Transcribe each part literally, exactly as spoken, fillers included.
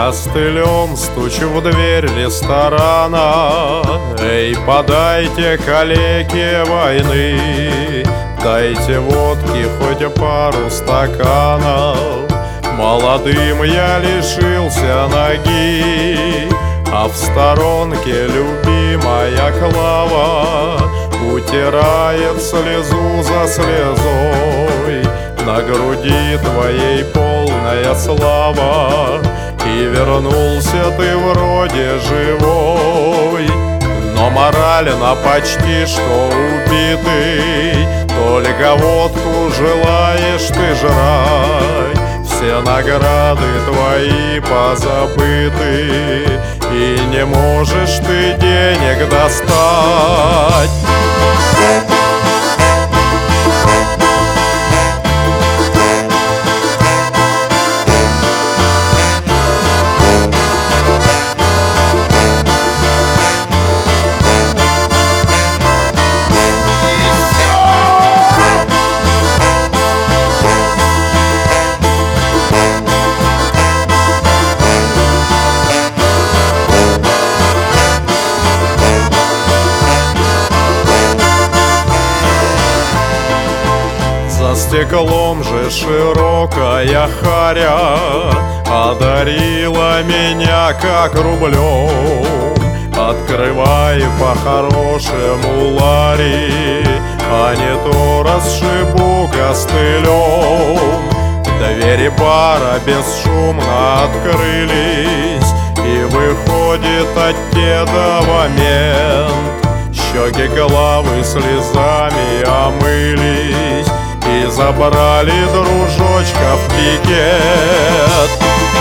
Костылем стучу в дверь ресторана. Эй, подайте калеке войны, дайте водки хоть пару стаканов. Молодым я лишился ноги, а в сторонке любимая Клава утирает слезу за слезой. На груди твоей полная слава, и вернулся ты вроде живой, но морально почти что убитый. Только водку желаешь ты жрать, все награды твои позабыты, и не можешь ты денег достать. За стеклом же широкая харя одарила меня как рублем. Открывай по-хорошему лари, а не то расшибу костылем. Двери бара бесшумно открылись, и выходит от дедова мент. Щеки головы слезами омылись и забрали дружочка в пикет.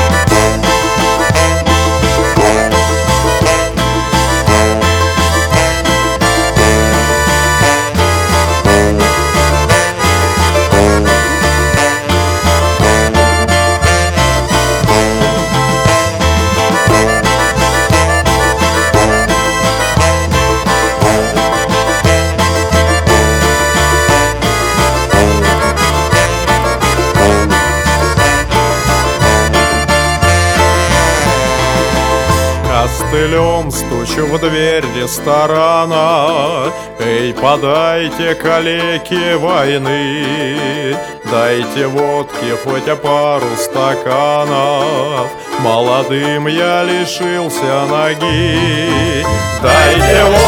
Костылем стучу в дверь ресторана. Эй, подайте калеке войны, дайте водки хоть пару стаканов. Молодым я лишился ноги, дайте водки